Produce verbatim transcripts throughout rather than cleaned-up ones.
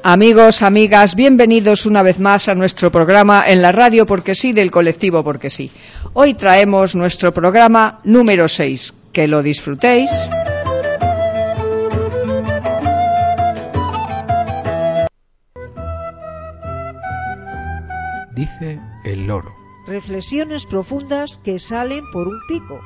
Amigos, amigas, bienvenidos una vez más a nuestro programa en la radio Porque Sí del colectivo Porque Sí. Hoy traemos nuestro programa número seis. Que lo disfrutéis. Dice el loro. Reflexiones profundas que salen por un pico.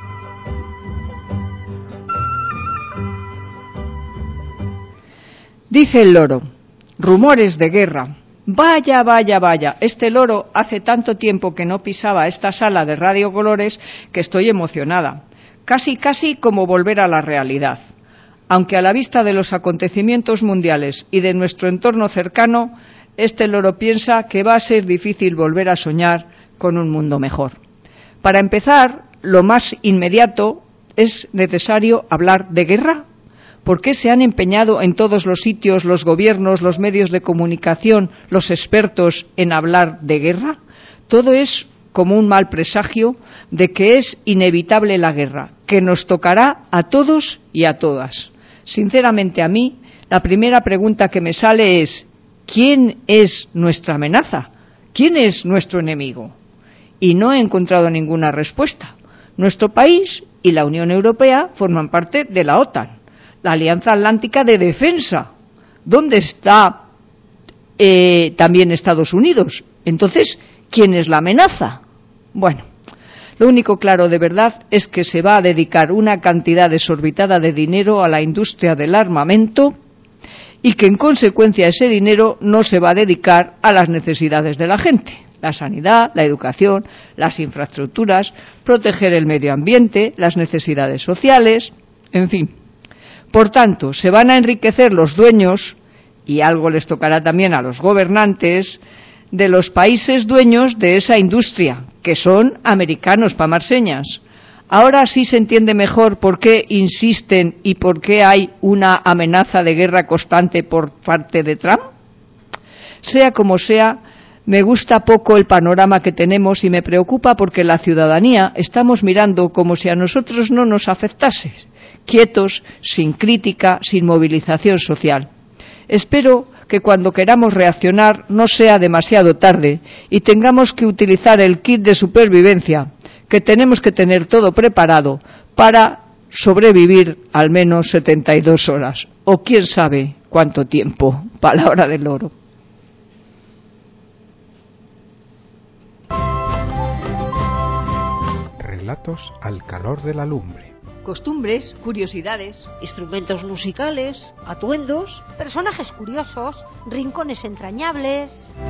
Dice el loro. Rumores de guerra. Vaya, vaya, vaya. Este loro hace tanto tiempo que no pisaba esta sala de Radio Colores que estoy emocionada. Casi, casi como volver a la realidad. Aunque a la vista de los acontecimientos mundiales y de nuestro entorno cercano, este loro piensa que va a ser difícil volver a soñar con un mundo mejor. Para empezar, lo más inmediato es necesario hablar de guerra. ¿Por qué se han empeñado en todos los sitios los gobiernos, los medios de comunicación, los expertos en hablar de guerra? Todo es como un mal presagio de que es inevitable la guerra, que nos tocará a todos y a todas. Sinceramente, a mí, la primera pregunta que me sale es: ¿quién es nuestra amenaza? ¿Quién es nuestro enemigo? Y no he encontrado ninguna respuesta. Nuestro país y la Unión Europea forman parte de la OTAN, la Alianza Atlántica de Defensa. ¿Dónde está eh, también Estados Unidos? Entonces, ¿quién es la amenaza? Bueno, lo único claro de verdad es que se va a dedicar una cantidad desorbitada de dinero a la industria del armamento y que en consecuencia ese dinero no se va a dedicar a las necesidades de la gente. La sanidad, la educación, las infraestructuras, proteger el medio ambiente, las necesidades sociales, en fin. Por tanto, se van a enriquecer los dueños, y algo les tocará también a los gobernantes, de los países dueños de esa industria, que son americanos, pa' más señas. Ahora sí se entiende mejor por qué insisten y por qué hay una amenaza de guerra constante por parte de Trump. Sea como sea, me gusta poco el panorama que tenemos y me preocupa porque la ciudadanía estamos mirando como si a nosotros no nos afectase, quietos, sin crítica, sin movilización social. Espero que cuando queramos reaccionar no sea demasiado tarde y tengamos que utilizar el kit de supervivencia, que tenemos que tener todo preparado para sobrevivir al menos setenta y dos horas, o quién sabe cuánto tiempo, palabra del loro. Relatos al calor de la lumbre. Costumbres, curiosidades, instrumentos musicales, atuendos, personajes curiosos, rincones entrañables.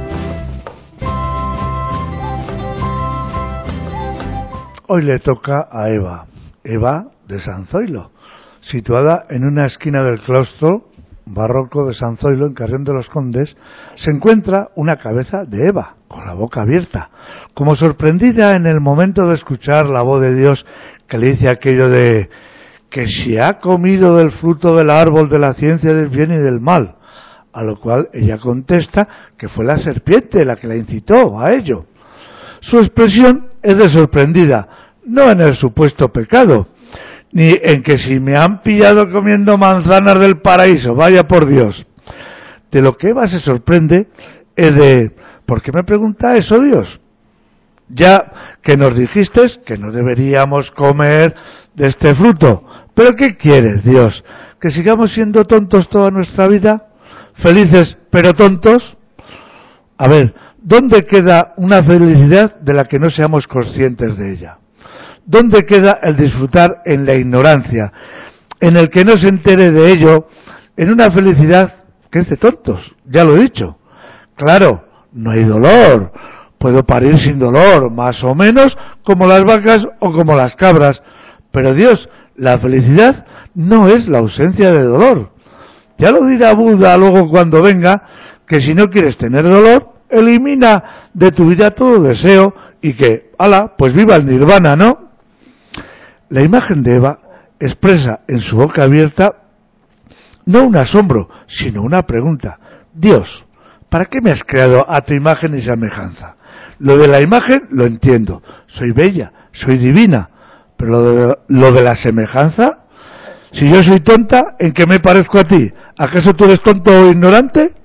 Hoy le toca a Eva, Eva de San Zoilo, situada en una esquina del claustro barroco de San Zoilo, en Carrión de los Condes, se encuentra una cabeza de Eva, con la boca abierta, como sorprendida en el momento de escuchar la voz de Dios que le dice aquello de que si ha comido del fruto del árbol de la ciencia del bien y del mal, a lo cual ella contesta que fue la serpiente la que la incitó a ello. Su expresión es de sorprendida, no en el supuesto pecado, ni en que si me han pillado comiendo manzanas del paraíso, vaya por Dios. De lo que Eva se sorprende es de, ¿por qué me pregunta eso Dios? Ya que nos dijiste que no deberíamos comer de este fruto. ¿Pero qué quieres, Dios? ¿Que sigamos siendo tontos toda nuestra vida? ¿Felices pero tontos? A ver, ¿dónde queda una felicidad de la que no seamos conscientes de ella? ¿Dónde queda el disfrutar en la ignorancia, en el que no se entere de ello, en una felicidad que es de tontos? Ya lo he dicho. Claro, no hay dolor. Puedo parir sin dolor, más o menos, como las vacas o como las cabras. Pero Dios, la felicidad no es la ausencia de dolor. Ya lo dirá Buda luego cuando venga, que si no quieres tener dolor, elimina de tu vida todo deseo y que, ala, pues viva el nirvana, ¿no? La imagen de Eva expresa en su boca abierta no un asombro, sino una pregunta. Dios, ¿para qué me has creado a tu imagen y semejanza? Lo de la imagen lo entiendo, soy bella, soy divina, pero lo de, lo de la semejanza, si yo soy tonta, ¿en qué me parezco a ti? ¿Acaso tú eres tonto o ignorante?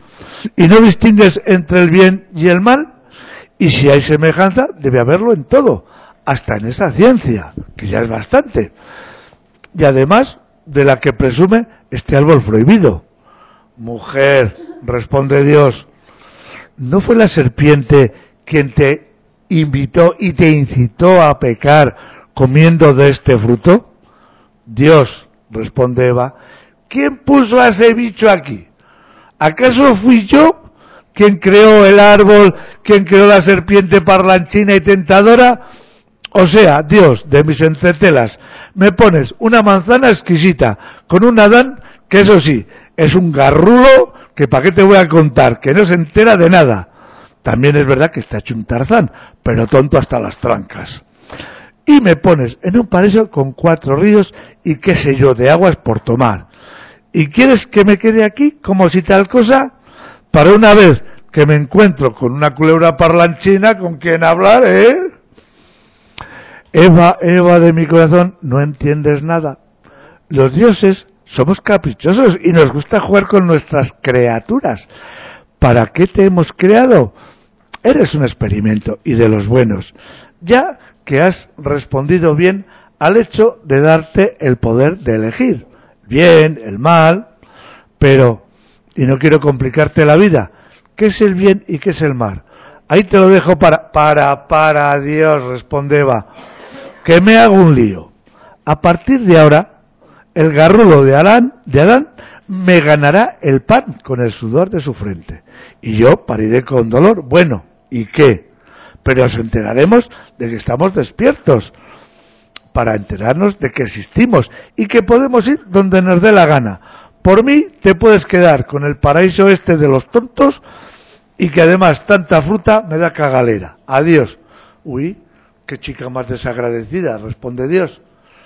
y no distingues entre el bien y el mal, y si hay semejanza, debe haberlo en todo, hasta en esa ciencia, que ya es bastante, y además de la que presume este árbol prohibido. Mujer, responde Dios, ¿no fue la serpiente quien te invitó y te incitó a pecar comiendo de este fruto? Dios, responde Eva, ¿quién puso a ese bicho aquí? ¿Acaso fui yo quien creó el árbol, quien creó la serpiente parlanchina y tentadora? O sea, Dios, de mis entretelas, me pones una manzana exquisita con un Adán que, eso sí, es un garrulo que para qué te voy a contar, que no se entera de nada. También es verdad que está hecho un Tarzán, pero tonto hasta las trancas. Y me pones en un paraíso con cuatro ríos y qué sé yo, de aguas por tomar. ¿Y quieres que me quede aquí como si tal cosa? Para una vez que me encuentro con una culebra parlanchina con quien hablar, ¿eh? Eva, Eva de mi corazón, no entiendes nada. Los dioses somos caprichosos y nos gusta jugar con nuestras criaturas. ¿Para qué te hemos creado? Eres un experimento y de los buenos, ya que has respondido bien al hecho de darte el poder de elegir, bien, el mal, pero, y no quiero complicarte la vida, ¿qué es el bien y qué es el mal? Ahí te lo dejo para, para, para Dios, responde Eva, que me hago un lío. A partir de ahora, el garrulo de Adán, de Adán me ganará el pan con el sudor de su frente, y yo pariré con dolor. Bueno, ¿y qué? Pero nos enteraremos de que estamos despiertos, para enterarnos de que existimos y que podemos ir donde nos dé la gana. Por mí te puedes quedar con el paraíso este de los tontos y que además tanta fruta me da cagalera. Adiós. Uy, qué chica más desagradecida, responde Dios.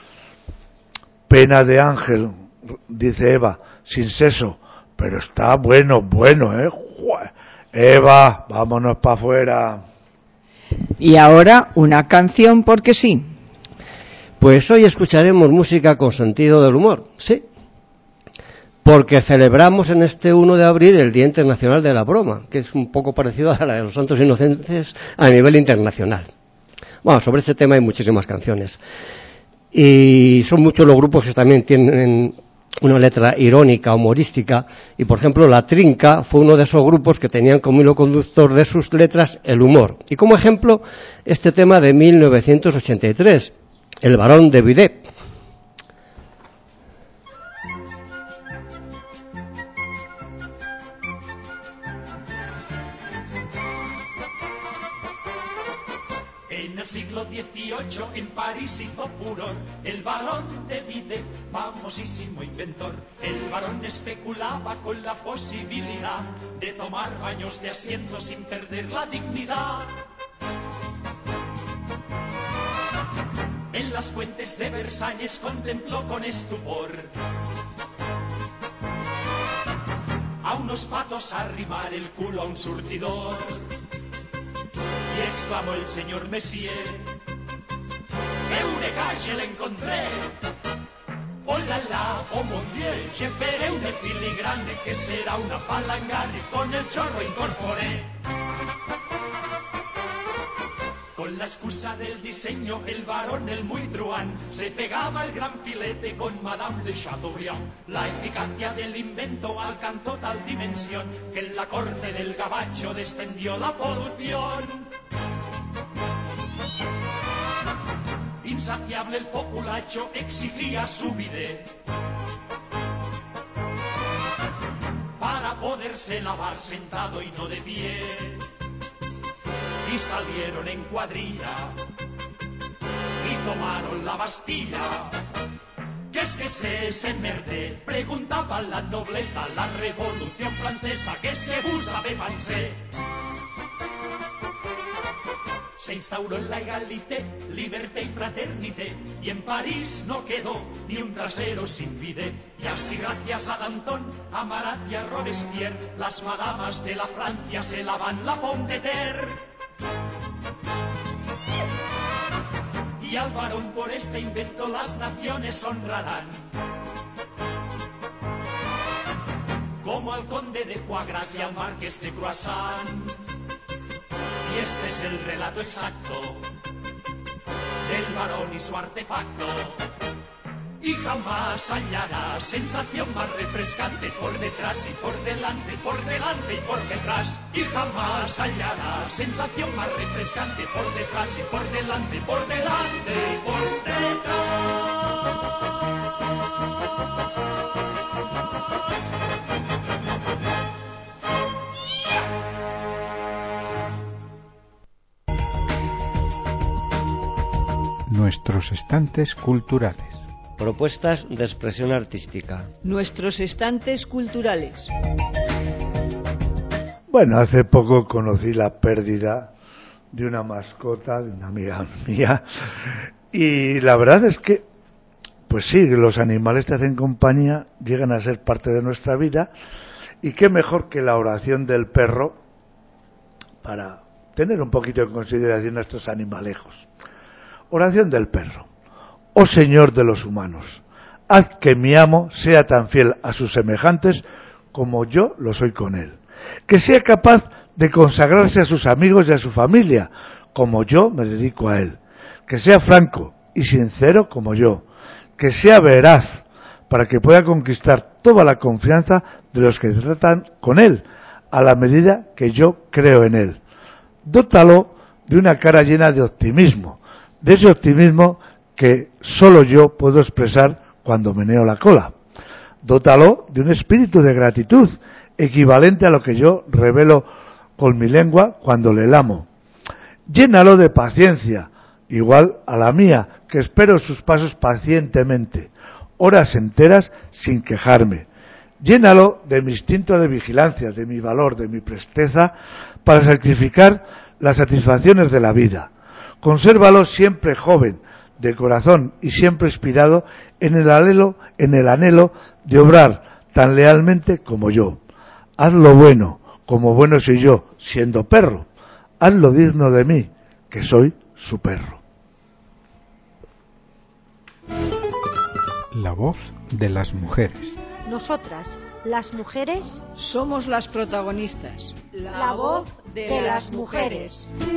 Pena de ángel, dice Eva, sin seso, pero está bueno, bueno, ¿eh? Eva, vámonos para afuera. Y ahora una canción porque sí. Pues hoy escucharemos música con sentido del humor, sí, porque celebramos en este uno de abril el Día Internacional de la Broma, que es un poco parecido a la de los Santos Inocentes a nivel internacional. Bueno, sobre este tema hay muchísimas canciones. Y son muchos los grupos que también tienen una letra irónica, humorística, y por ejemplo La Trinca fue uno de esos grupos que tenían como hilo conductor de sus letras el humor. Y como ejemplo, este tema de mil novecientos ochenta y tres, El Barón de Bidet. En el siglo dieciocho en París hizo furor el Barón de Bidet, famosísimo inventor. El barón especulaba con la posibilidad de tomar baños de asiento sin perder la dignidad. En las fuentes de Versalles contempló con estupor a unos patos arrimar el culo a un surtidor. Y exclamó el señor Messier, ¡Eureka, je l'encontré! ¡Oh la la, oh mon Dieu! Je ferai une filigrane que será una palangana y con el chorro incorporé. Con la excusa del diseño, el varón, el muy truán, se pegaba el gran filete con Madame de Chateaubriand. La eficacia del invento alcanzó tal dimensión que en la corte del gabacho descendió la polución. Insaciable el populacho exigía su bidet para poderse lavar sentado y no de pie. Y salieron en cuadrilla y tomaron la Bastilla. ¿Qué es que se ese merde? Preguntaba la nobleza, la revolución francesa, que se usa de pensé. Se instauró la égalité, liberté y fraternité, y en París no quedó ni un trasero sin bidet. Y así gracias a Danton, a Marat y a Robespierre, las madamas de la Francia se lavan la pomme de terre. Y al varón por este invento las naciones honrarán. como al conde de foie gras y al marqués de croissant. Y este es el relato exacto del varón y su artefacto. Y jamás hallarás sensación más refrescante por detrás y por delante, por delante y por detrás. Y jamás hallarás sensación más refrescante por detrás y por delante, por delante y por detrás. Nuestros estantes culturales. Propuestas de expresión artística. Nuestros estantes culturales. Bueno, hace poco conocí la pérdida de una mascota, de una amiga mía, y la verdad es que, pues sí, los animales te hacen compañía, llegan a ser parte de nuestra vida, y qué mejor que la oración del perro para tener un poquito en consideración a estos animalejos. Oración del perro. Oh Señor de los humanos, haz que mi amo sea tan fiel a sus semejantes como yo lo soy con él. Que sea capaz de consagrarse a sus amigos y a su familia, como yo me dedico a él. Que sea franco y sincero como yo. Que sea veraz, para que pueda conquistar toda la confianza de los que tratan con él, a la medida que yo creo en él. Dótalo de una cara llena de optimismo, de ese optimismo que solo yo puedo expresar cuando meneo la cola. Dótalo de un espíritu de gratitud, equivalente a lo que yo revelo con mi lengua cuando le lamo. Llénalo de paciencia, igual a la mía, que espero sus pasos pacientemente, horas enteras sin quejarme. Llénalo de mi instinto de vigilancia, de mi valor, de mi presteza, para sacrificar las satisfacciones de la vida. Consérvalo siempre joven, de corazón y siempre inspirado en el anhelo, en el anhelo de obrar tan lealmente como yo. Haz lo bueno, como bueno soy yo, siendo perro. Haz lo digno de mí, que soy su perro. La voz de las mujeres. Nosotras, las mujeres, Somos las protagonistas. la voz de las mujeres.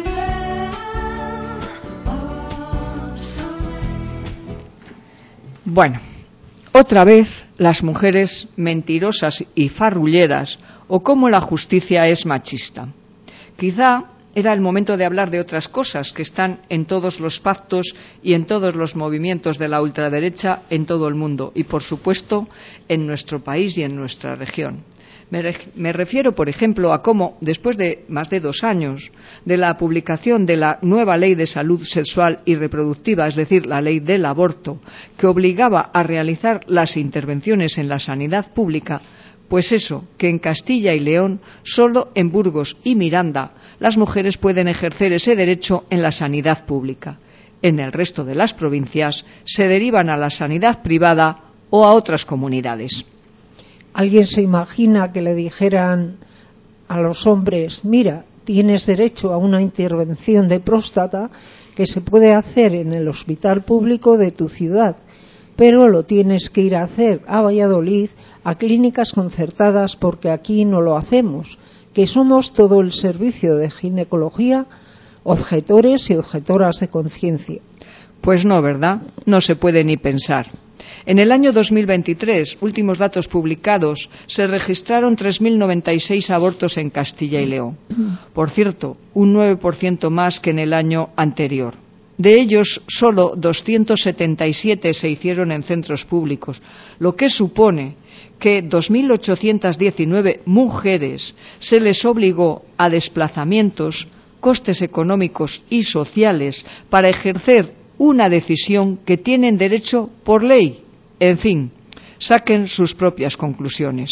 Bueno, otra vez las mujeres mentirosas y farrulleras, o cómo la justicia es machista. Quizá era el momento de hablar de otras cosas que están en todos los pactos y en todos los movimientos de la ultraderecha en todo el mundo y, por supuesto, en nuestro país y en nuestra región. Me refiero, por ejemplo, a cómo, después de más de dos años de la publicación de la nueva Ley de Salud Sexual y Reproductiva, es decir, la Ley del Aborto, que obligaba a realizar las intervenciones en la sanidad pública, pues eso, que en Castilla y León, solo en Burgos y Miranda, las mujeres pueden ejercer ese derecho en la sanidad pública. En el resto de las provincias se derivan a la sanidad privada o a otras comunidades. ¿Alguien se imagina que le dijeran a los hombres, mira, tienes derecho a una intervención de próstata que se puede hacer en el hospital público de tu ciudad, pero lo tienes que ir a hacer a Valladolid, a clínicas concertadas, porque aquí no lo hacemos, que somos todo el servicio de ginecología, objetores y objetoras de conciencia? Pues no, ¿verdad? No se puede ni pensar. En el año dos mil veintitrés, últimos datos publicados, se registraron tres mil noventa y seis abortos en Castilla y León. Por cierto, un nueve por ciento más que en el año anterior. De ellos, solo doscientos setenta y siete se hicieron en centros públicos, lo que supone que dos mil ochocientas diecinueve mujeres se les obligó a desplazamientos, costes económicos y sociales para ejercer una decisión que tienen derecho por ley. En fin, saquen sus propias conclusiones.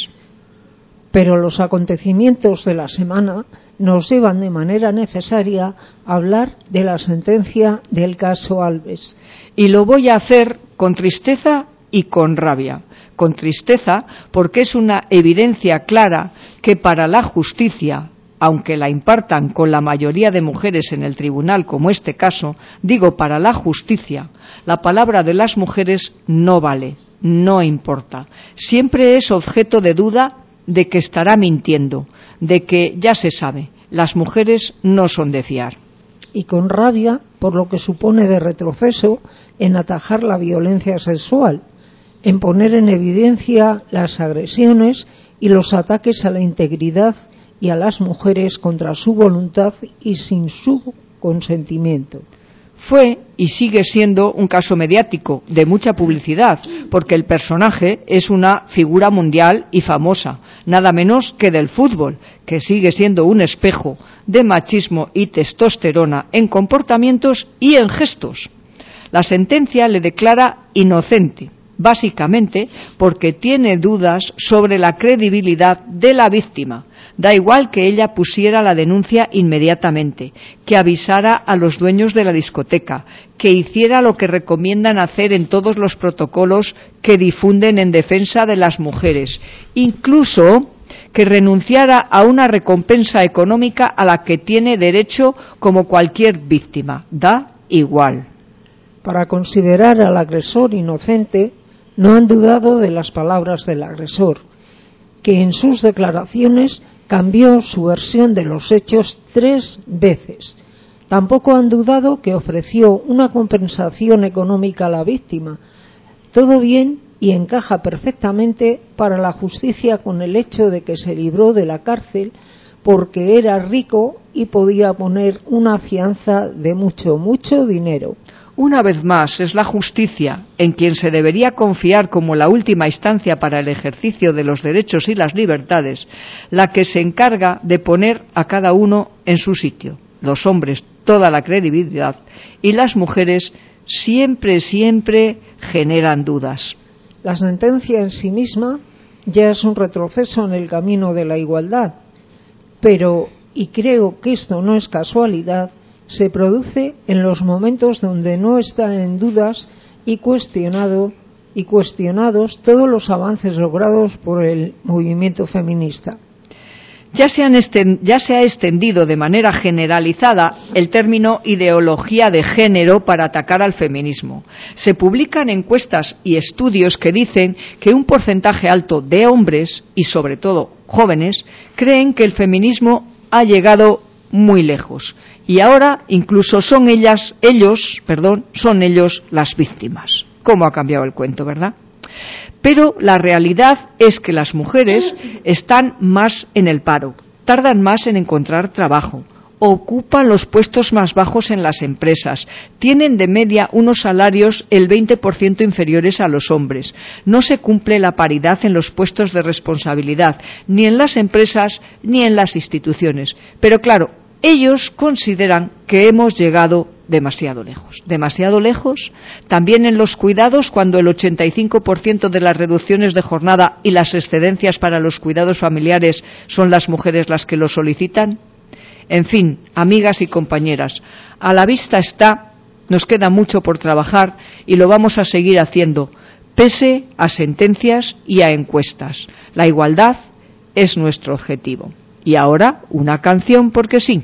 Pero los acontecimientos de la semana nos llevan de manera necesaria a hablar de la sentencia del caso Alves. Y lo voy a hacer con tristeza y con rabia. Con tristeza porque es una evidencia clara que para la justicia, aunque la impartan con la mayoría de mujeres en el tribunal, como este caso, digo para la justicia, la palabra de las mujeres no vale, no importa. Siempre es objeto de duda de que estará mintiendo, de que ya se sabe, las mujeres no son de fiar. Y con rabia por lo que supone de retroceso en atajar la violencia sexual, en poner en evidencia las agresiones y los ataques a la integridad y a las mujeres contra su voluntad y sin su consentimiento. Fue y sigue siendo un caso mediático, de mucha publicidad, porque el personaje es una figura mundial y famosa, nada menos que del fútbol, que sigue siendo un espejo de machismo y testosterona en comportamientos y en gestos. La sentencia le declara inocente, básicamente porque tiene dudas sobre la credibilidad de la víctima. Da igual que ella pusiera la denuncia inmediatamente, que avisara a los dueños de la discoteca, que hiciera lo que recomiendan hacer en todos los protocolos que difunden en defensa de las mujeres, incluso que renunciara a una recompensa económica a la que tiene derecho como cualquier víctima. Da igual. Para considerar al agresor inocente, no han dudado de las palabras del agresor, que en sus declaraciones cambió su versión de los hechos tres veces. Tampoco han dudado que ofreció una compensación económica a la víctima. Todo bien y encaja perfectamente para la justicia con el hecho de que se libró de la cárcel porque era rico y podía poner una fianza de mucho, mucho dinero. Una vez más, es la justicia, en quien se debería confiar como la última instancia para el ejercicio de los derechos y las libertades, la que se encarga de poner a cada uno en su sitio. Los hombres toda la credibilidad y las mujeres siempre, siempre generan dudas. La sentencia en sí misma ya es un retroceso en el camino de la igualdad, pero, y creo que esto no es casualidad, se produce en los momentos donde no están en dudas y cuestionado y cuestionados todos los avances logrados por el movimiento feminista. Ya se, han estend, ya se ha extendido de manera generalizada el término ideología de género para atacar al feminismo. Se publican encuestas y estudios que dicen que un porcentaje alto de hombres, y sobre todo jóvenes, creen que el feminismo ha llegado muy lejos. Y ahora incluso son ellas, ellos, perdón, son ellos las víctimas. ¿Cómo ha cambiado el cuento, verdad? Pero la realidad es que las mujeres están más en el paro, tardan más en encontrar trabajo, ocupan los puestos más bajos en las empresas, tienen de media unos salarios el veinte por ciento inferiores a los hombres, no se cumple la paridad en los puestos de responsabilidad, ni en las empresas ni en las instituciones. Pero claro, ellos consideran que hemos llegado demasiado lejos. ¿Demasiado lejos? También en los cuidados, cuando el ochenta y cinco por ciento de las reducciones de jornada y las excedencias para los cuidados familiares son las mujeres las que lo solicitan. En fin, amigas y compañeras, a la vista está, nos queda mucho por trabajar y lo vamos a seguir haciendo, pese a sentencias y a encuestas. La igualdad es nuestro objetivo. Y ahora, una canción porque sí.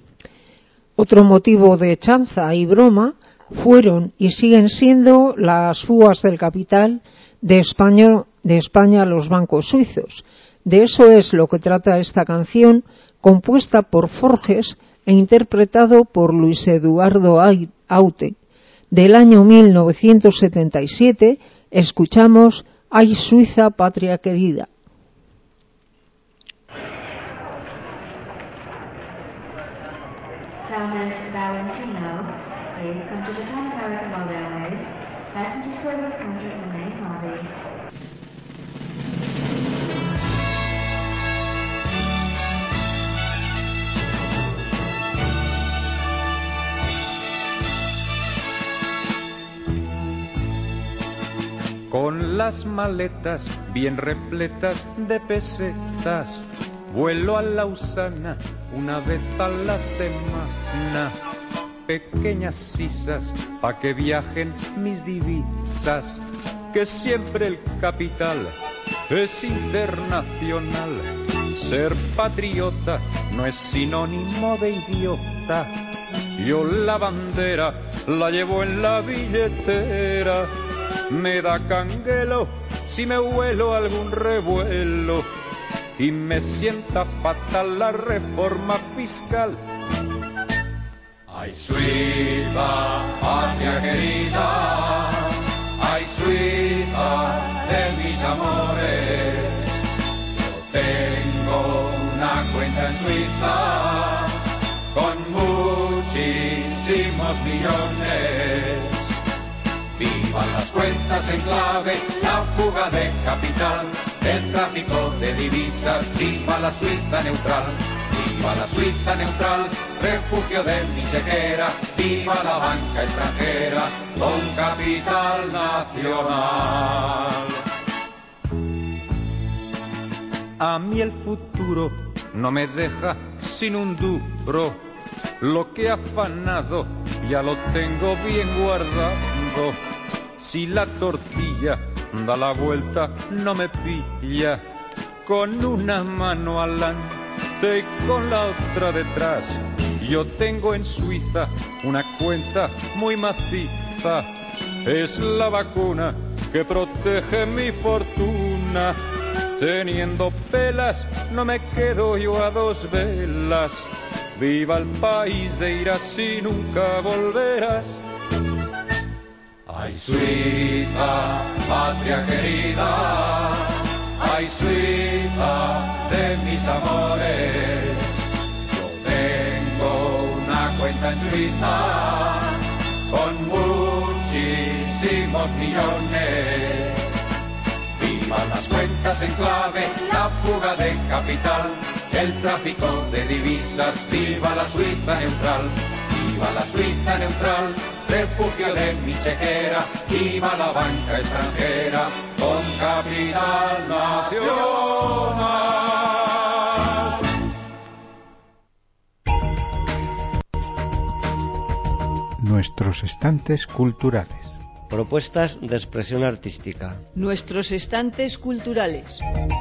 Otro motivo de chanza y broma fueron y siguen siendo las fugas del capital de España, de España a los bancos suizos. De eso es lo que trata esta canción, compuesta por Forges e interpretado por Luis Eduardo Aute. Del año mil novecientos setenta y siete escuchamos Ay Suiza, patria querida. Thomas Valentino, please come to the Pan-American Railways. Passenger service counter in the main lobby. Con las maletas bien repletas de pesetas, vuelo a Lausana una vez a la semana. Pequeñas sisas pa' que viajen mis divisas, que siempre el capital es internacional. Ser patriota no es sinónimo de idiota. Yo la bandera la llevo en la billetera. Me da canguelo si me huelo algún revuelo y me sienta fatal la reforma fiscal. Ay, Suiza, patria querida, ay, Suiza de mis amores, yo tengo una cuenta en Suiza con muchísimos millones. Vivan las cuentas en clave, la fuga de capital, el tráfico de divisas, viva la Suiza neutral. Viva la Suiza neutral, refugio de mi chequera, viva la banca extranjera, con capital nacional. A mí el futuro no me deja sin un duro, lo que he afanado ya lo tengo bien guardado. Si la tortilla da la vuelta no me pilla, con una mano adelante y con la otra detrás. Yo tengo en Suiza una cuenta muy maciza, es la vacuna que protege mi fortuna. Teniendo pelas no me quedo yo a dos velas. Viva el país de ir así, nunca volverás. Ay, Suiza, patria querida, ay, Suiza de mis amores, yo tengo una cuenta en Suiza con muchísimos millones. Viva las cuentas en clave, la fuga de capital, el tráfico de divisas, viva la Suiza neutral. Viva la Suiza neutral, refugio de mi chequera, viva la banca extranjera, con capital nacional. Nuestros estantes culturales. Propuestas de expresión artística. Nuestros estantes culturales.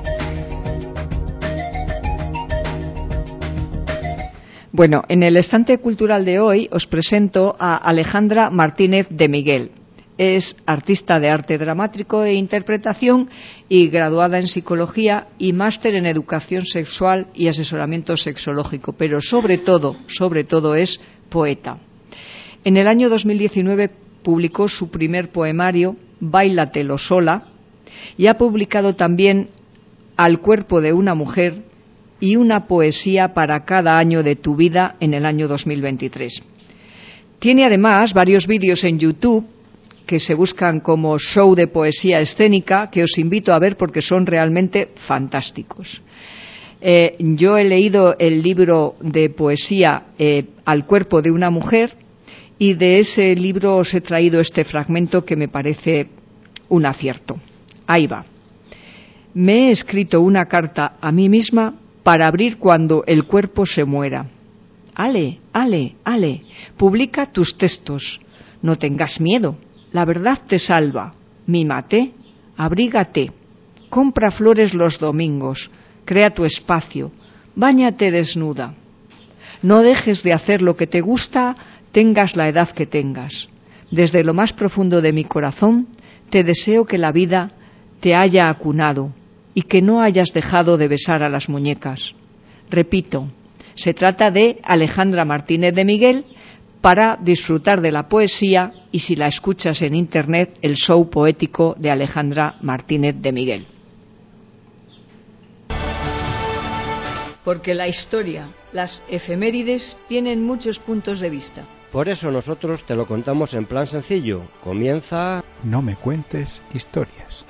Bueno, en el estante cultural de hoy os presento a Alejandra Martínez de Miguel. Es artista de arte dramático e interpretación y graduada en psicología y máster en educación sexual y asesoramiento sexológico, pero sobre todo, sobre todo es poeta. En el año dos mil diecinueve publicó su primer poemario, Báilatelo sola, y ha publicado también Al cuerpo de una mujer y una poesía para cada año de tu vida en el año dos mil veintitrés. Tiene además varios vídeos en YouTube que se buscan como show de poesía escénica, que os invito a ver porque son realmente fantásticos. Eh, yo he leído el libro de poesía eh, Al cuerpo de una mujer, y de ese libro os he traído este fragmento que me parece un acierto. Ahí va. Me he escrito una carta a mí misma para abrir cuando el cuerpo se muera. Ale, ale, ale, publica tus textos. No tengas miedo, la verdad te salva. Mímate, abrígate, compra flores los domingos, crea tu espacio, báñate desnuda. No dejes de hacer lo que te gusta, tengas la edad que tengas. Desde lo más profundo de mi corazón, te deseo que la vida te haya acunado y que no hayas dejado de besar a las muñecas. Repito, se trata de Alejandra Martínez de Miguel para disfrutar de la poesía y, si la escuchas en internet, el show poético de Alejandra Martínez de Miguel. Porque la historia, las efemérides, tienen muchos puntos de vista. Por eso nosotros te lo contamos en plan sencillo. Comienza... No me cuentes historias.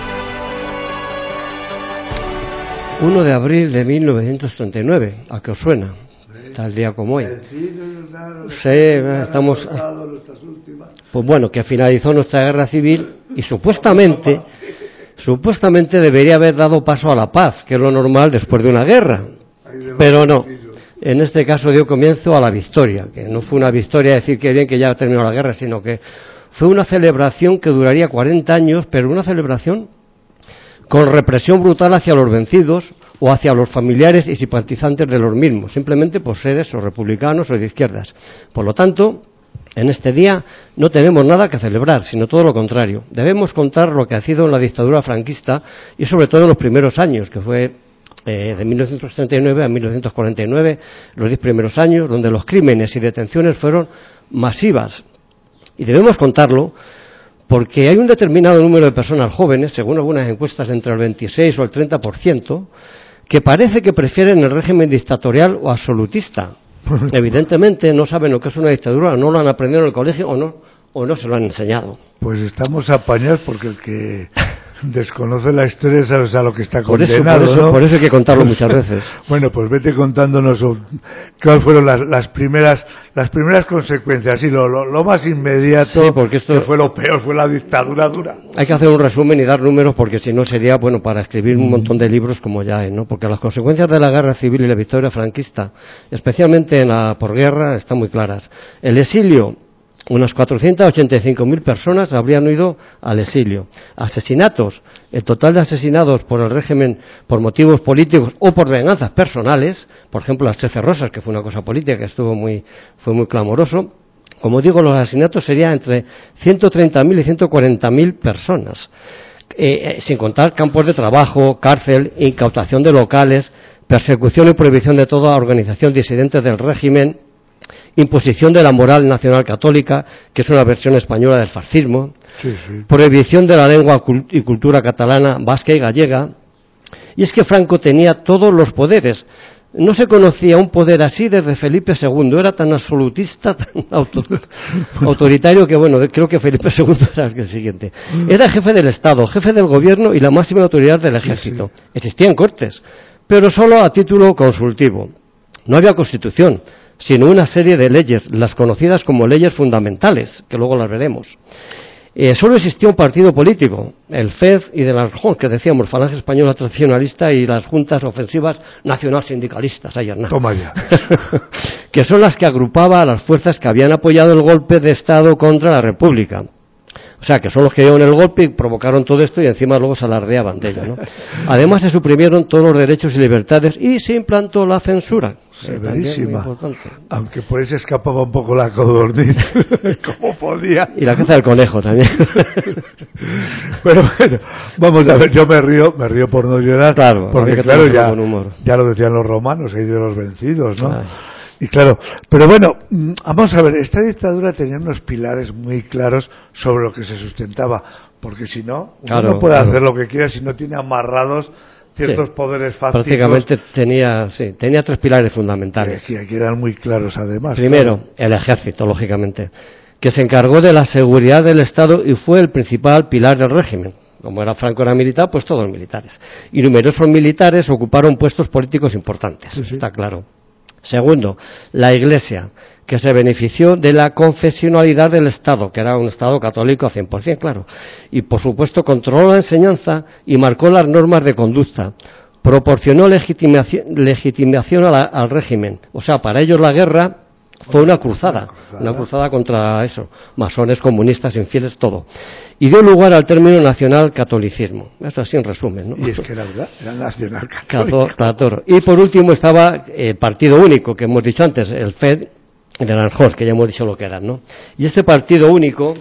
uno de abril de mil novecientos treinta y nueve. ¿A qué os suena? Tal día como hoy. Sí, estamos... Pues bueno, que finalizó nuestra guerra civil y supuestamente... Supuestamente debería haber dado paso a la paz, que es lo normal después de una guerra. Pero no. En este caso dio comienzo a la victoria, que no fue una victoria decir que bien que ya terminó la guerra, sino que fue una celebración que duraría cuarenta años, pero una celebración con represión brutal hacia los vencidos o hacia los familiares y simpatizantes de los mismos, simplemente por seres o republicanos o de izquierdas. Por lo tanto, en este día no tenemos nada que celebrar, sino todo lo contrario. Debemos contar lo que ha sido en la dictadura franquista y sobre todo en los primeros años, que fue eh, de mil novecientos treinta y nueve a mil novecientos cuarenta y nueve, los diez primeros años, donde los crímenes y detenciones fueron masivas. Y debemos contarlo porque hay un determinado número de personas jóvenes, según algunas encuestas entre el veintiséis o el treinta por ciento, que parece que prefieren el régimen dictatorial o absolutista. Evidentemente no saben lo que es una dictadura, no lo han aprendido en el colegio o no, o no se lo han enseñado. Pues estamos apañados porque el que desconoce la historia sabes a lo que está por condenado, eso, por eso, ¿no? por eso hay que contarlo muchas veces. Bueno, pues vete contándonos cuáles fueron las, las primeras las primeras consecuencias, y lo, lo, lo más inmediato, sí, porque esto que fue lo peor, fue la dictadura dura. Hay que hacer un resumen y dar números, porque si no sería, bueno, para escribir un montón de libros como ya hay, ¿no? Porque las consecuencias de la guerra civil y la victoria franquista, especialmente en la posguerra, están muy claras. El exilio, unas cuatrocientas ochenta y cinco mil personas habrían ido al exilio. Asesinatos, el total de asesinados por el régimen por motivos políticos o por venganzas personales, por ejemplo las Trece Rosas, que fue una cosa política que estuvo muy, fue muy clamoroso. Como digo, los asesinatos serían entre ciento treinta mil y ciento cuarenta mil personas, eh, eh, sin contar campos de trabajo, cárcel, incautación de locales, persecución y prohibición de toda organización disidente del régimen, imposición de la moral nacional católica, que es una versión española del fascismo, sí, sí. prohibición de la lengua y cultura catalana, vasca y gallega. Y es que Franco tenía todos los poderes. No se conocía un poder así desde Felipe segundo, era tan absolutista, tan autor- autoritario que, bueno, creo que Felipe segundo era el siguiente. Era jefe del Estado, jefe del gobierno y la máxima autoridad del ejército. Sí, sí. Existían cortes, pero solo a título consultivo. No había constitución, sino una serie de leyes, las conocidas como leyes fundamentales, que luego las veremos. Eh, solo existía un partido político, el F E D y de las que decíamos, Falange Española Tradicionalista y las juntas ofensivas nacional sindicalistas, ayer nada. Toma ya. Que son las que agrupaba a las fuerzas que habían apoyado el golpe de Estado contra la República. O sea, que son los que dieron el golpe y provocaron todo esto y encima luego se alardeaban de ello, ¿no? Además se suprimieron todos los derechos y libertades y se implantó la censura. Severísima. Aunque por ahí se escapaba un poco la codorniz, como podía. Y la caza del conejo también. Pero bueno, vamos a ver, yo me río, me río por no llorar, claro, porque claro, ya, ya lo decían los romanos, hay de los vencidos, ¿no? Ay. Y claro, pero bueno, vamos a ver, esta dictadura tenía unos pilares muy claros sobre lo que se sustentaba, porque si no, uno claro, no puede claro. hacer lo que quiera si no tiene amarrados ciertos sí, poderes fácticos. Prácticamente tenía, sí, tenía tres pilares fundamentales. Sí, aquí eran muy claros además. Primero, claro. El ejército, lógicamente, que se encargó de la seguridad del Estado y fue el principal pilar del régimen. Como era Franco era militar, pues todos militares. Y numerosos militares ocuparon puestos políticos importantes, sí, sí. Está claro. Segundo, la Iglesia, que se benefició de la confesionalidad del Estado, que era un Estado católico a cien por ciento, claro. Y, por supuesto, controló la enseñanza y marcó las normas de conducta. Proporcionó legitimación, legitimación a la, al régimen. O sea, para ellos la guerra fue una cruzada, una cruzada contra eso, masones, comunistas, infieles, todo. Y dio lugar al término nacional catolicismo. Eso así en resumen, ¿no? Y es que era verdad, era nacional católico. Cator. Y por último estaba el partido único, que hemos dicho antes, el F E D, de Naranjos, que ya hemos dicho lo que eran, ¿no? Y este partido único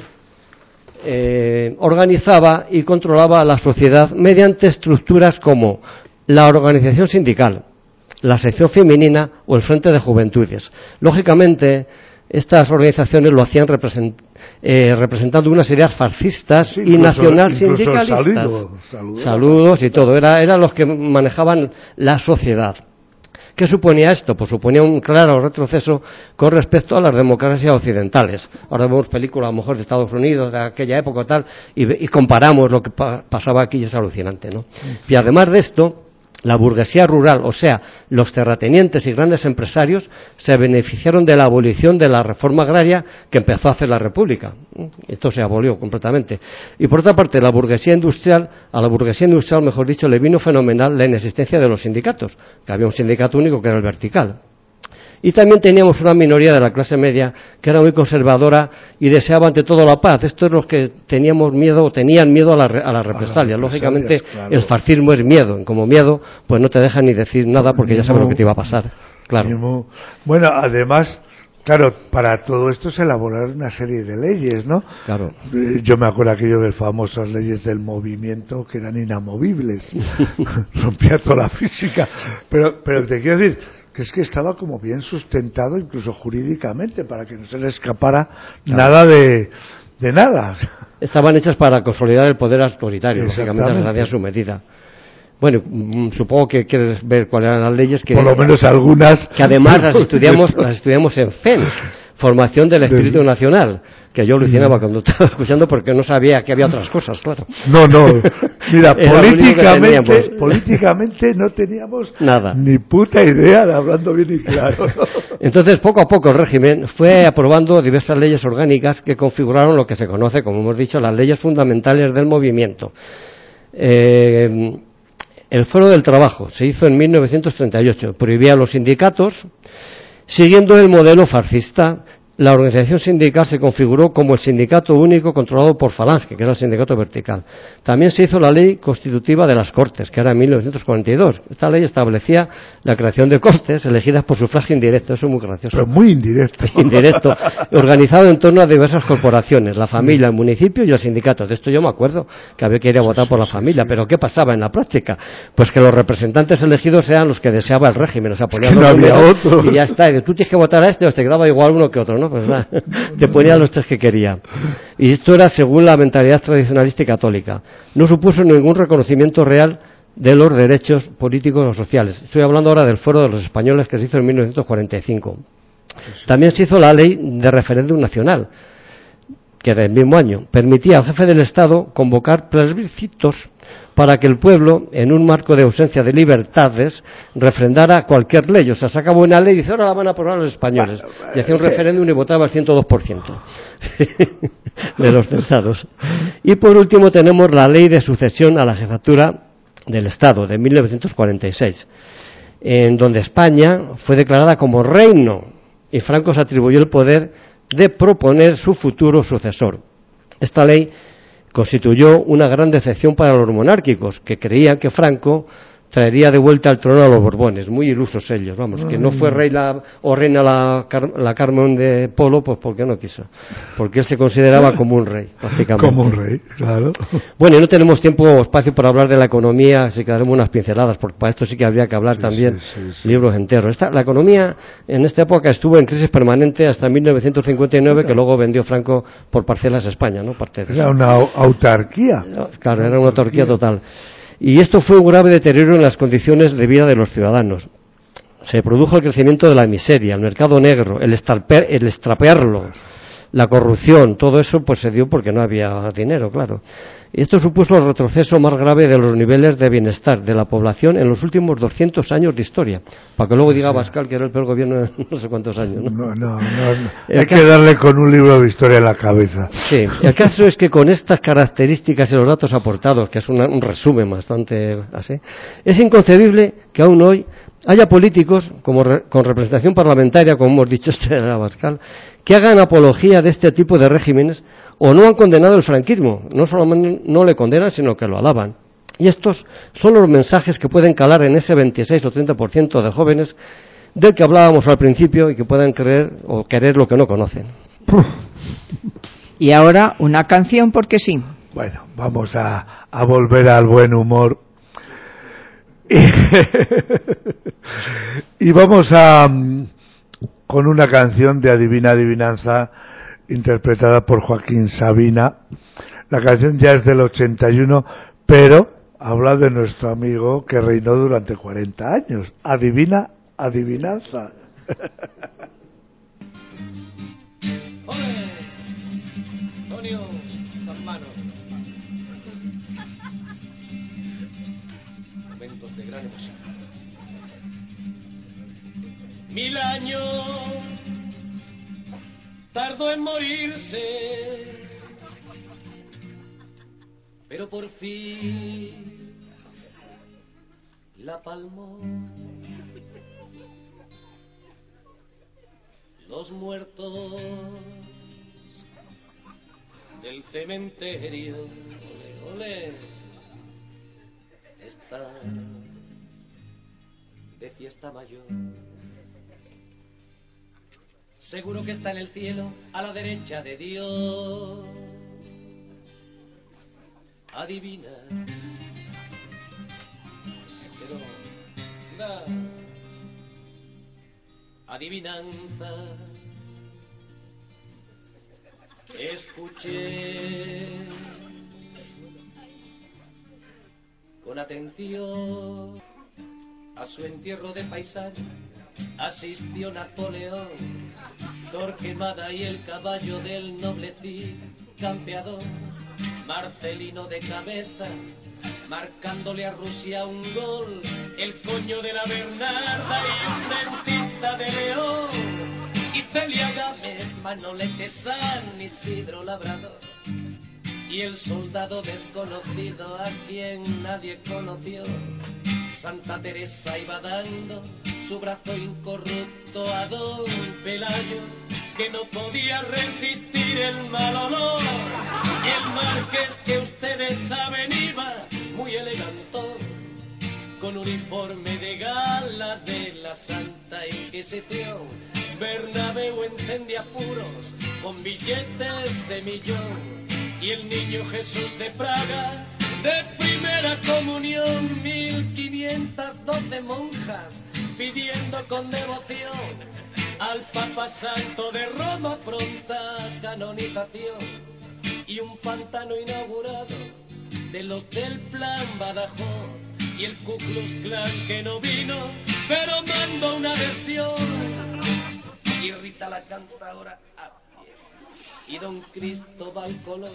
eh, organizaba y controlaba la sociedad mediante estructuras como la organización sindical, la sección femenina o el Frente de Juventudes. Lógicamente, estas organizaciones lo hacían represent, eh, representando unas ideas fascistas sí, y nacional sindicalistas. Saludos, saludos. saludos y todo. Era, eran los que manejaban la sociedad. ¿Qué suponía esto? Pues suponía un claro retroceso con respecto a las democracias occidentales. Ahora vemos películas a lo mejor de Estados Unidos de aquella época tal y, y comparamos lo que pa- pasaba aquí y es alucinante, ¿no? Sí. Y además de esto, la burguesía rural, o sea, los terratenientes y grandes empresarios, se beneficiaron de la abolición de la reforma agraria que empezó a hacer la República. Esto se abolió completamente. Y por otra parte, la burguesía industrial, a la burguesía industrial, mejor dicho, le vino fenomenal la inexistencia de los sindicatos, que había un sindicato único que era el vertical. Y también teníamos una minoría de la clase media que era muy conservadora y deseaba ante todo la paz. Estos son los que teníamos miedo o tenían miedo a las a la represalias. Lógicamente, claro. El fascismo es miedo. Como miedo, pues no te dejan ni decir nada porque ya sabes lo que te iba a pasar. Claro. Bueno, además, Claro, para todo esto se elaboraron una serie de leyes, ¿no? Claro. Yo me acuerdo aquello de famosas leyes del movimiento que eran inamovibles. Rompía toda la física. Pero, pero te quiero decir que es que estaba como bien sustentado, incluso jurídicamente, para que no se le escapara claro. nada de, de nada. Estaban hechas para consolidar el poder autoritario, lógicamente las hacía a su medida. Bueno, supongo que quieres ver cuáles eran las leyes que... Por lo menos algunas... Que además las estudiamos, las estudiamos en F E N, Formación del Espíritu Nacional, que yo alucinaba sí. cuando estaba escuchando porque no sabía que había otras cosas, claro. No, no, mira, políticamente, políticamente no teníamos nada. Ni puta idea de hablando bien y claro. Entonces, poco a poco el régimen fue aprobando diversas leyes orgánicas que configuraron lo que se conoce, como hemos dicho, las leyes fundamentales del movimiento. Eh... El Foro del Trabajo se hizo en mil novecientos treinta y ocho, prohibía a los sindicatos, siguiendo el modelo fascista. La organización sindical se configuró como el sindicato único controlado por Falange, que era el sindicato vertical. También se hizo la ley constitutiva de las Cortes, que era en mil novecientos cuarenta y dos. Esta ley establecía la creación de Cortes elegidas por sufragio indirecto, eso es muy gracioso. Pero muy indirecto. Indirecto, organizado en torno a diversas corporaciones, la familia, el municipio y el sindicato. De esto yo me acuerdo, que había que ir a votar por la familia, pero ¿qué pasaba en la práctica? Pues que los representantes elegidos eran los que deseaba el régimen, o sea, ponían los números y ya está, y tú tienes que votar a este o te quedaba igual uno que otro, ¿no? Pues nada, te ponía los tres que quería. Y esto era según la mentalidad tradicionalista y católica. No supuso ningún reconocimiento real de los derechos políticos o sociales. Estoy hablando ahora del Foro de los Españoles que se hizo en mil novecientos cuarenta y cinco. También se hizo la ley de referéndum nacional, que del mismo año permitía al jefe del Estado convocar plebiscitos para que el pueblo, en un marco de ausencia de libertades, refrendara cualquier ley. O sea, sacaba una ley y dice, ahora la van a aprobar los españoles. Y hacía un referéndum y votaba el ciento dos por ciento de los censados. Y por último tenemos la ley de sucesión a la jefatura del Estado, de mil novecientos cuarenta y seis, en donde España fue declarada como reino y Franco se atribuyó el poder de proponer su futuro sucesor. Esta ley constituyó una gran decepción para los monárquicos, que creían que Franco traería de vuelta al trono a los Borbones, muy ilusos ellos, vamos, que no fue rey la, o reina la, la Carmen de Polo, pues porque no quiso, porque él se consideraba como un rey, prácticamente. Como un rey, claro. Bueno, y no tenemos tiempo o espacio para hablar de la economía, así que daremos unas pinceladas, porque para esto sí que habría que hablar sí, también sí, sí, sí. libros enteros. Esta, la economía en esta época estuvo en crisis permanente hasta mil novecientos cincuenta y nueve, que luego vendió Franco por parcelas a España, ¿no? Parte de era una autarquía. Claro, era una autarquía total. Y esto fue un grave deterioro en las condiciones de vida de los ciudadanos. Se produjo el crecimiento de la miseria, el mercado negro, el, estalpe, el extrapearlo, la corrupción, todo eso pues se dio porque no había dinero, claro. Y esto supuso el retroceso más grave de los niveles de bienestar de la población en los últimos doscientos años de historia. Para que luego diga Abascal que era el peor gobierno de no sé cuántos años, ¿no? No, no, no, no. Hay caso, que darle con un libro de historia en la cabeza. Sí, el caso es que con estas características y los datos aportados, que es una, un resumen bastante así, es inconcebible que aún hoy haya políticos como re, con representación parlamentaria, como hemos dicho este era Abascal, que hagan apología de este tipo de regímenes o no han condenado el franquismo, no solamente no le condenan, sino que lo alaban. Y estos son los mensajes que pueden calar en ese veintiséis o treinta por ciento de jóvenes del que hablábamos al principio y que puedan creer o querer lo que no conocen. Y ahora una canción porque sí. Bueno, vamos a, a volver al buen humor. Y vamos a con una canción de Adivina Adivinanza interpretada por Joaquín Sabina. La canción ya es del ochenta y uno, pero habla de nuestro amigo que reinó durante cuarenta años. Adivina Adivinanza. ¡Ole! Antonio Sanmano. Momentos de gran emoción. Mil años tardó en morirse, pero por fin la palmó. Los muertos del cementerio, ole, ole, están de fiesta mayor. seguro que está en el cielo a la derecha de Dios. Adivina, pero da adivinanza. Escuché con atención a su entierro de paisano. Asistió Napoleón, Torquemada y el caballo del noble Cid campeador. Marcelino de cabeza, marcándole a Rusia un gol. El coño de la Bernarda y un dentista de León. Y Celia Gámez, Manolete San Isidro Labrador. Y el soldado desconocido a quien nadie conoció. Santa Teresa iba dando su brazo incorrupto a don Pelayo, que no podía resistir el mal olor. Y el marqués que ustedes saben iba muy elegantón, con uniforme de gala de la Santa Inquisición. Bernabéu encendía puros con billetes de millón. Y el niño Jesús de Praga, de primera comunión, mil quinientas doce monjas pidiendo con devoción al Papa Santo de Roma pronta canonización. Y un pantano inaugurado de los del Plan Badajoz. Y el Ku Klux Klan que no vino, pero mandó una versión. Y Rita la cantadora a pie, y don Cristóbal Colón.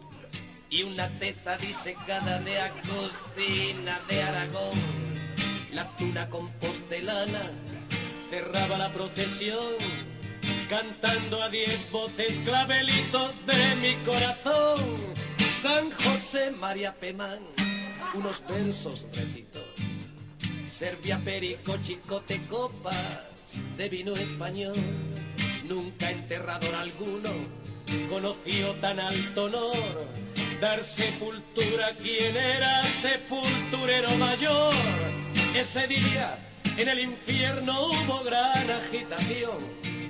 Y una teta disecada de Agustina de Aragón. La tuna compostelana cerraba la procesión, cantando a diez voces clavelitos de mi corazón. San José María Pemán unos versos recitó. Servía perico, chicote, copas de vino español. Nunca enterrador alguno conoció tan alto honor. Dar sepultura a quien era sepulturero mayor. Ese día en el infierno hubo gran agitación.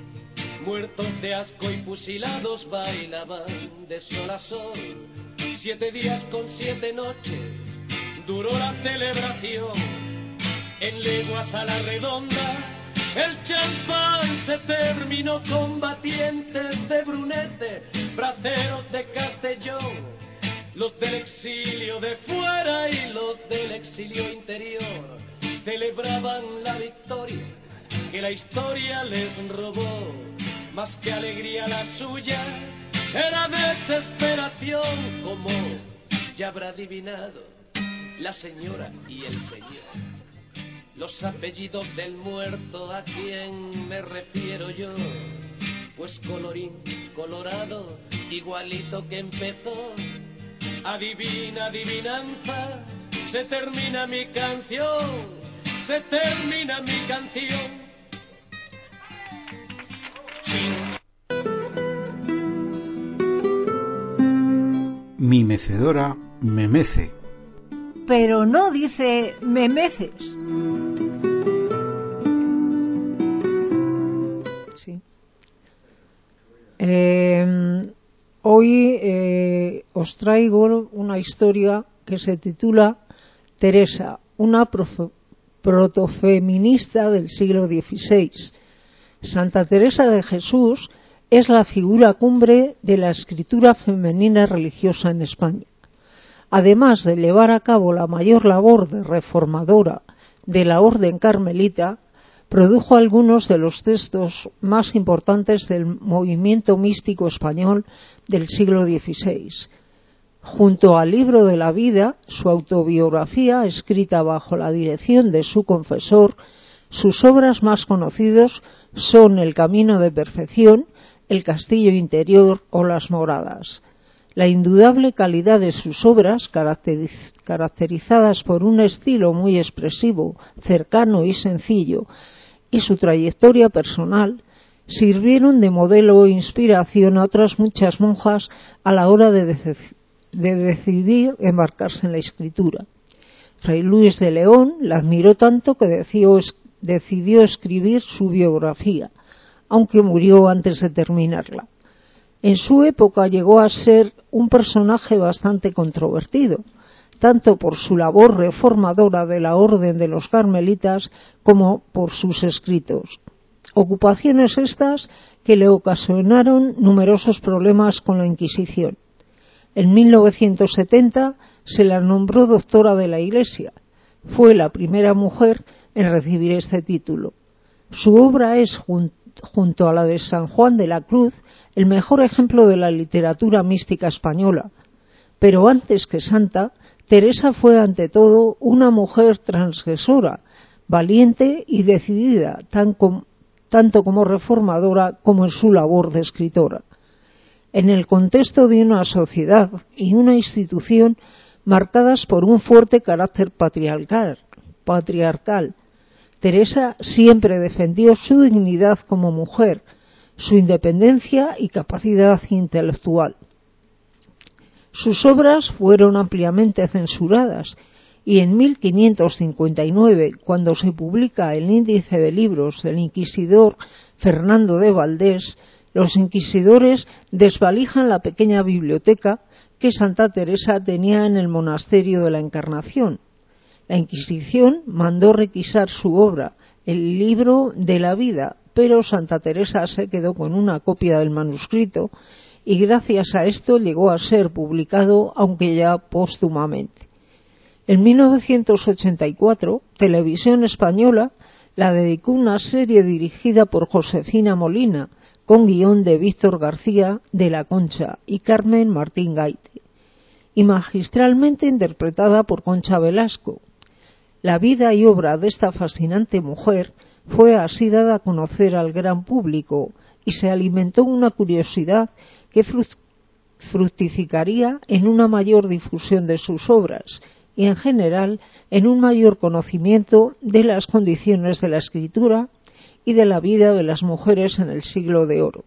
Muertos de asco y fusilados bailaban de sol a sol. Siete días con siete noches duró la celebración. En leguas a la redonda el champán se terminó. Combatientes de Brunete, braceros de Castellón, los del exilio de fuera y los del exilio interior, celebraban la victoria que la historia les robó. Más que alegría la suya era desesperación, como ya habrá adivinado la señora y el señor. Los apellidos del muerto a quien me refiero yo, pues colorín colorado, igualito que empezó. Adivina, adivinanza, se termina mi canción, se termina mi canción. Mi mecedora me mece. Pero no dice me meces. Sí. Eh, hoy eh, os traigo una historia que se titula Teresa, una profe- protofeminista del siglo dieciséis. Santa Teresa de Jesús es la figura cumbre de la escritura femenina religiosa en España. Además de llevar a cabo la mayor labor de reformadora de la Orden Carmelita, produjo algunos de los textos más importantes del movimiento místico español del siglo dieciséis. Junto al Libro de la Vida, su autobiografía, escrita bajo la dirección de su confesor, sus obras más conocidos son El Camino de Perfección, El Castillo Interior o Las Moradas. La indudable calidad de sus obras, caracteriz- caracterizadas por un estilo muy expresivo, cercano y sencillo, y su trayectoria personal, sirvieron de modelo e inspiración a otras muchas monjas a la hora de, de, de decidir embarcarse en la escritura. Fray Luis de León la admiró tanto que decidió, decidió escribir su biografía, aunque murió antes de terminarla. En su época llegó a ser un personaje bastante controvertido, tanto por su labor reformadora de la Orden de los Carmelitas como por sus escritos. Ocupaciones estas que le ocasionaron numerosos problemas con la Inquisición. En mil novecientos setenta se la nombró doctora de la Iglesia. Fue la primera mujer en recibir este título. Su obra es, jun- junto a la de San Juan de la Cruz, el mejor ejemplo de la literatura mística española. Pero antes que santa, Teresa fue ante todo una mujer transgresora, valiente y decidida, tan com- tanto como reformadora como en su labor de escritora. En el contexto de una sociedad y una institución marcadas por un fuerte carácter patriarcal, patriarcal, Teresa siempre defendió su dignidad como mujer, su independencia y capacidad intelectual. Sus obras fueron ampliamente censuradas y en mil quinientos cincuenta y nueve, cuando se publica el índice de libros del inquisidor Fernando de Valdés, los inquisidores desvalijan la pequeña biblioteca que Santa Teresa tenía en el monasterio de la Encarnación. La Inquisición mandó requisar su obra, el libro de la vida, pero Santa Teresa se quedó con una copia del manuscrito y gracias a esto llegó a ser publicado, aunque ya póstumamente. En mil novecientos ochenta y cuatro, Televisión Española la dedicó una serie dirigida por Josefina Molina, con guión de Víctor García de la Concha y Carmen Martín Gaite, y magistralmente interpretada por Concha Velasco. La vida y obra de esta fascinante mujer fue así dada a conocer al gran público y se alimentó una curiosidad que fructificaría en una mayor difusión de sus obras y, en general, en un mayor conocimiento de las condiciones de la escritura y de la vida de las mujeres en el siglo de oro.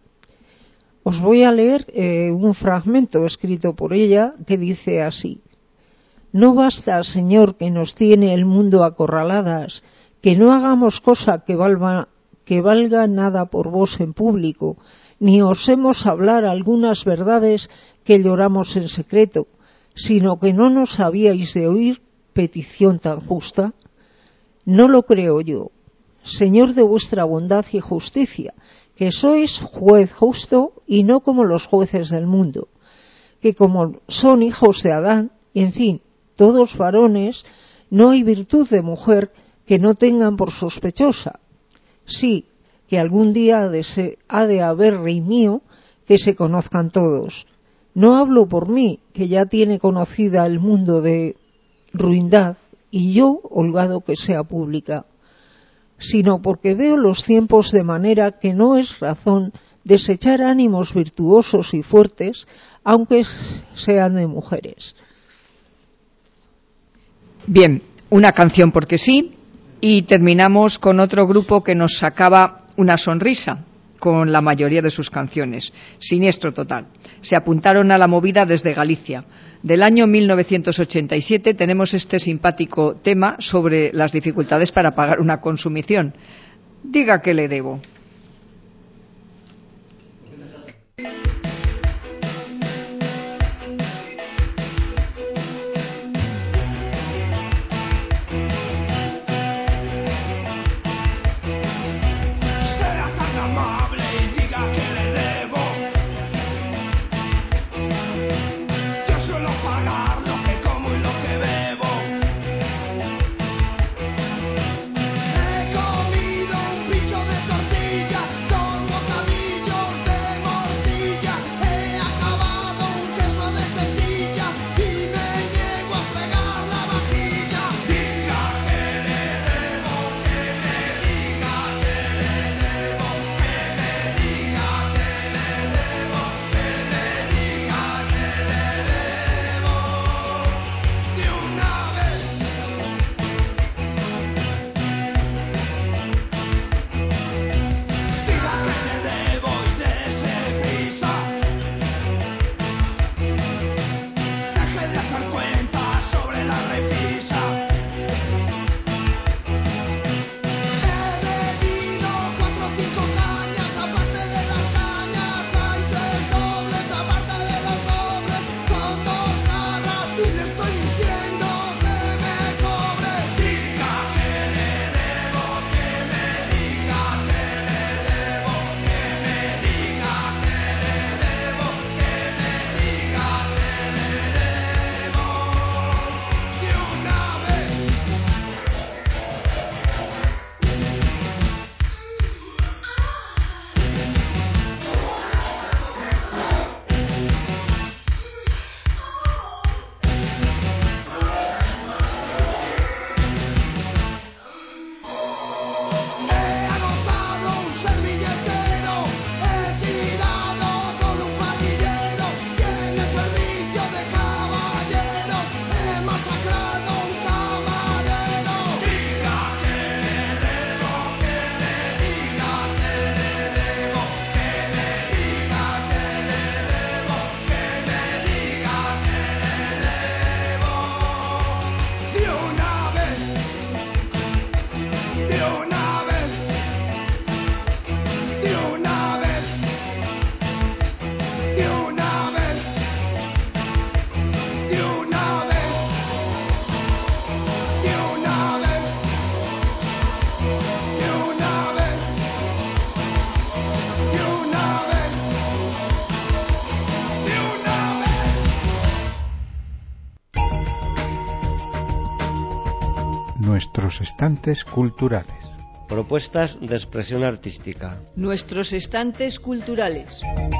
Os voy a leer eh, un fragmento escrito por ella que dice así: «No basta, Señor, que nos tiene el mundo acorraladas, que no hagamos cosa que valga, que valga nada por vos en público, ni osemos hablar algunas verdades que lloramos en secreto, sino que no nos habíais de oír petición tan justa. No lo creo yo, Señor de vuestra bondad y justicia, que sois juez justo y no como los jueces del mundo, que como son hijos de Adán, y en fin, todos varones, no hay virtud de mujer que no tengan por sospechosa. Sí, que algún día ha de, ser, ha de haber rey mío que se conozcan todos. No hablo por mí, que ya tiene conocida el mundo de ruindad, y yo holgado que sea pública, sino porque veo los tiempos de manera que no es razón desechar ánimos virtuosos y fuertes, aunque sean de mujeres». Bien, una canción porque sí, y terminamos con otro grupo que nos sacaba una sonrisa con la mayoría de sus canciones. Siniestro total. Se apuntaron a la movida desde Galicia. Del año mil novecientos ochenta y siete tenemos este simpático tema sobre las dificultades para pagar una consumición. Diga que le debo. He comido un bicho de tortilla. Nuestros estantes culturales. Propuestas de expresión artística. Nuestros estantes culturales.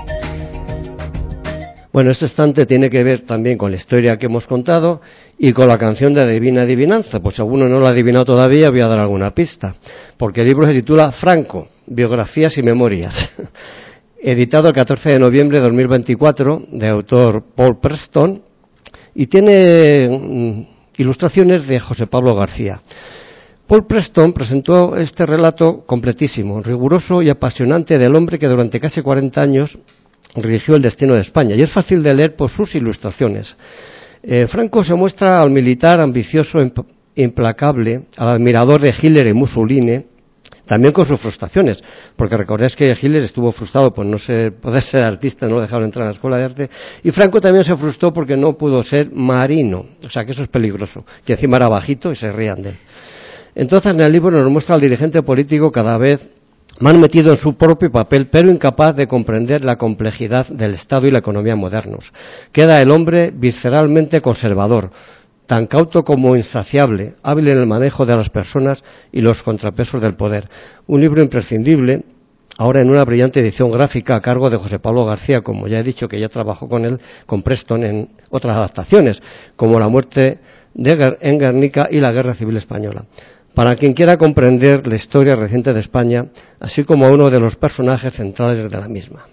Bueno, este estante tiene que ver también con la historia que hemos contado y con la canción de Adivina Adivinanza. Pues si alguno no lo ha adivinado todavía, voy a dar alguna pista. Porque el libro se titula Franco, Biografías y Memorias. Editado el catorce de noviembre de dos mil veinticuatro, de autor Paul Preston, y tiene mm, ilustraciones de José Pablo García. Paul Preston presentó este relato completísimo, riguroso y apasionante del hombre que durante casi cuarenta años rigió el destino de España, y es fácil de leer por sus ilustraciones. Eh, Franco se muestra al militar ambicioso, imp- implacable, al admirador de Hitler y Mussolini, también con sus frustraciones, porque recordáis que Hitler estuvo frustrado por no ser, poder ser artista, no lo dejaron entrar a la escuela de arte, y Franco también se frustró porque no pudo ser marino, o sea que eso es peligroso, y encima era bajito y se rían de él. Entonces en el libro nos muestra al dirigente político cada vez más metido en su propio papel, pero incapaz de comprender la complejidad del Estado y la economía modernos. Queda el hombre visceralmente conservador, tan cauto como insaciable, hábil en el manejo de las personas y los contrapesos del poder. Un libro imprescindible, ahora en una brillante edición gráfica a cargo de José Pablo García, como ya he dicho, que ya trabajó con él, con Preston, en otras adaptaciones, como La muerte de en Guernica y la Guerra Civil Española. Para quien quiera comprender la historia reciente de España, así como a uno de los personajes centrales de la misma.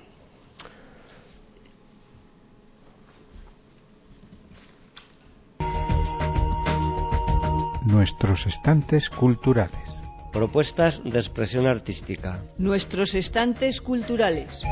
Nuestros estantes culturales. Propuestas de expresión artística. Nuestros estantes culturales.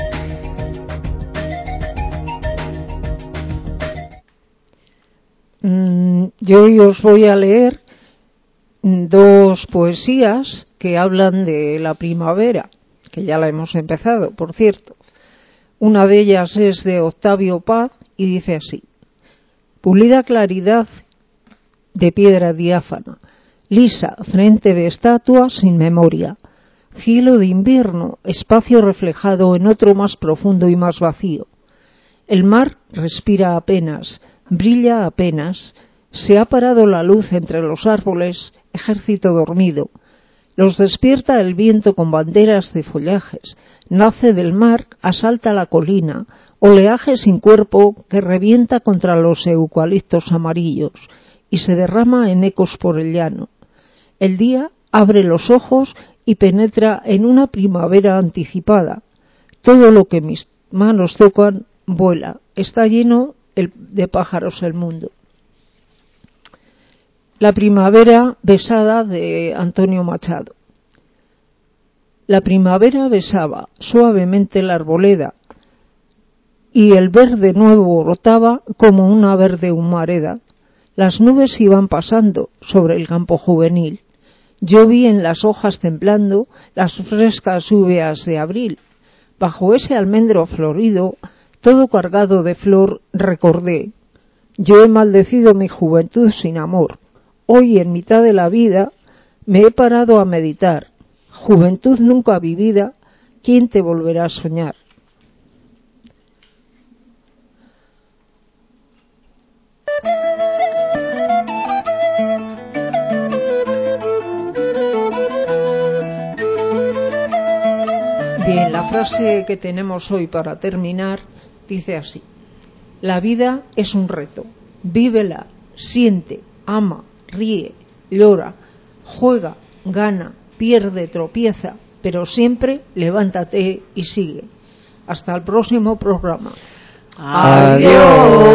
Mm, yo hoy os voy a leer dos poesías que hablan de la primavera, que ya la hemos empezado, por cierto. Una de ellas es de Octavio Paz y dice así: pulida claridad de piedra diáfana, lisa frente de estatua sin memoria, cielo de invierno, espacio reflejado en otro más profundo y más vacío. El mar respira apenas, brilla apenas, se ha parado la luz entre los árboles, ejército dormido. Los despierta el viento con banderas de follajes, nace del mar, asalta la colina, oleaje sin cuerpo que revienta contra los eucaliptos amarillos y se derrama en ecos por el llano. El día abre los ojos y penetra en una primavera anticipada. Todo lo que mis manos tocan vuela, está lleno el, de pájaros el mundo. La primavera besada de Antonio Machado. La primavera besaba suavemente la arboleda y el verde nuevo brotaba como una verde humareda. Las nubes iban pasando sobre el campo juvenil. Yo vi en las hojas temblando las frescas lluvias de abril. Bajo ese almendro florido, todo cargado de flor, recordé: yo he maldecido mi juventud sin amor. Hoy, en mitad de la vida, me he parado a meditar. Juventud nunca vivida, ¿quién te volverá a soñar? Bien, la frase que tenemos hoy para terminar dice así: la vida es un reto, vívela, siente, ama, ríe, llora, juega, gana, pierde, tropieza, pero siempre levántate y sigue. Hasta el próximo programa. Adiós.